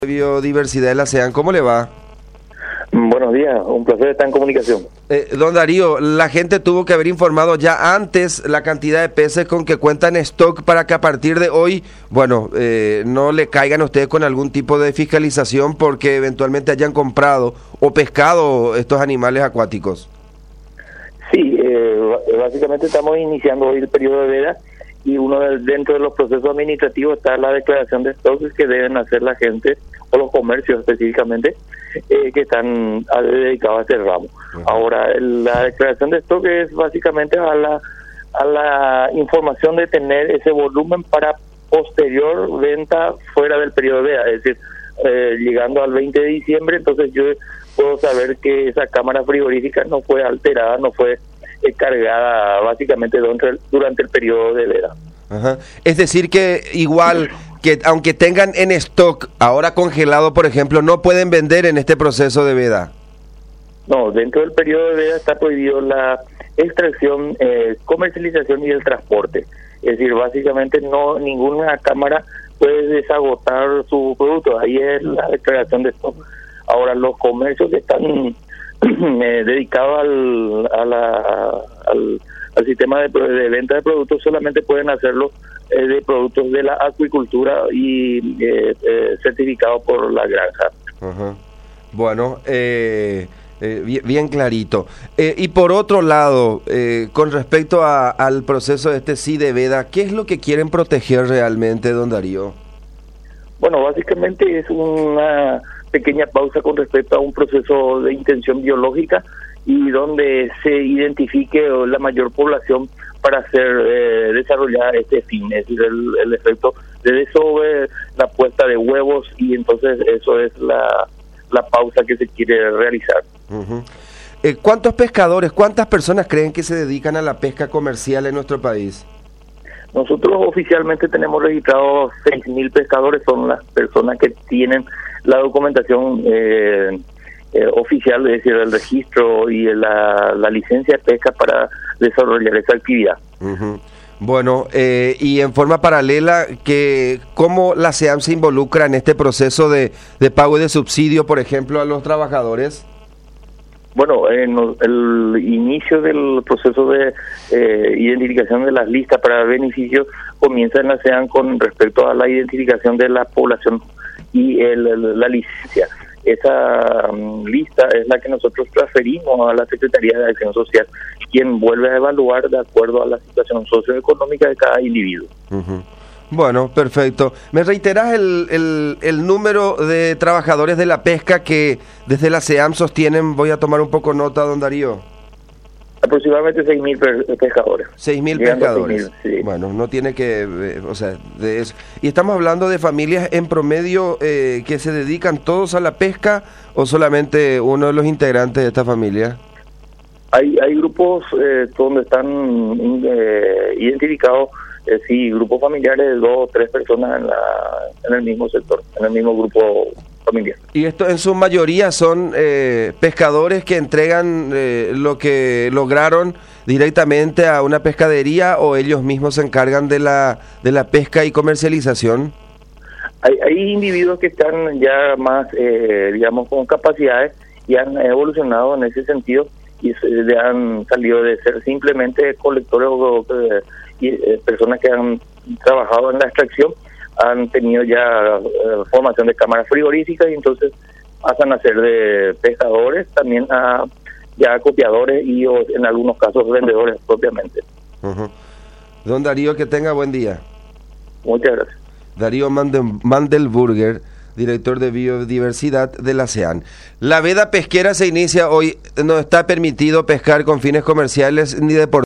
Biodiversidad de la ASEAN, ¿cómo le va? Buenos días, un placer estar en comunicación. Don Darío, la gente tuvo que haber informado ya antes la cantidad de peces con que cuentan stock para que a partir de hoy, no le caigan a ustedes con algún tipo de fiscalización porque eventualmente hayan comprado o pescado estos animales acuáticos. Sí, básicamente estamos iniciando hoy el periodo de veda y dentro de los procesos administrativos está la declaración de stocks que deben hacer la gente o los comercios específicamente que están dedicados a este ramo. Ahora, la declaración de stock es básicamente a la información de tener ese volumen para posterior venta fuera del periodo de veda, es decir, llegando al 20 de diciembre, entonces yo puedo saber que esa cámara frigorífica no fue alterada, no fue cargada básicamente durante el periodo de veda. Ajá. Es decir que igual que aunque tengan en stock ahora congelado, por ejemplo, no pueden vender en este proceso de veda. No, dentro del periodo de veda está prohibido la extracción, comercialización y el transporte. Es decir, básicamente ninguna cámara puede desagotar su producto. Ahí es la declaración de stock. Ahora, los comercios que están dedicados al sistema de venta de productos solamente pueden hacerlo de productos de la acuicultura y certificados por la granja. Ajá. Bueno, bien clarito. Y por otro lado, con respecto al proceso de veda, ¿qué es lo que quieren proteger realmente, don Darío? Bueno, básicamente es una pequeña pausa con respecto a un proceso de intención biológica y donde se identifique la mayor población para hacer desarrollar este fin, es decir, el efecto de desove, la puesta de huevos, y entonces eso es la pausa que se quiere realizar. Uh-huh. ¿Cuántos pescadores, cuántas personas creen que se dedican a la pesca comercial en nuestro país? Nosotros oficialmente tenemos registrados 6.000 pescadores, son las personas que tienen la documentación oficial, es decir, el registro y la licencia de pesca para desarrollar esa actividad. Uh-huh. Bueno, y en forma paralela, ¿cómo la ASEAN se involucra en este proceso de pago de subsidio, por ejemplo, a los trabajadores? Bueno, en el inicio del proceso de identificación de las listas para beneficios comienza en la ASEAN con respecto a la identificación de la población y la licencia. Esa lista es la que nosotros transferimos a la Secretaría de Acción Social, quien vuelve a evaluar de acuerdo a la situación socioeconómica de cada individuo. Uh-huh. Bueno, perfecto. ¿Me reiterás el número de trabajadores de la pesca que desde la ASEAN sostienen? Voy a tomar un poco nota, don Darío. Aproximadamente 6.000 pescadores. 6.000 pescadores. 6.000, sí. Bueno, no tiene que, de eso. Y estamos hablando de familias en promedio que se dedican todos a la pesca, o solamente uno de los integrantes de esta familia. Hay grupos donde están identificados, sí, grupos familiares de 2 o 3 personas en el mismo sector, en el mismo grupo familiar. Y esto en su mayoría son pescadores que entregan lo que lograron directamente a una pescadería, o ellos mismos se encargan de la pesca y comercialización. Hay individuos que están ya más, digamos, con capacidades y han evolucionado en ese sentido y han salido de ser simplemente colectores o personas que han trabajado en la extracción, han tenido ya formación de cámaras frigoríficas y entonces pasan a ser de pescadores, también a ya copiadores y en algunos casos vendedores propiamente. Uh-huh. Don Darío, que tenga buen día. Muchas gracias. Darío Mandelburger, director de Biodiversidad de la ASEAN. La veda pesquera se inicia hoy. No está permitido pescar con fines comerciales ni deportivos.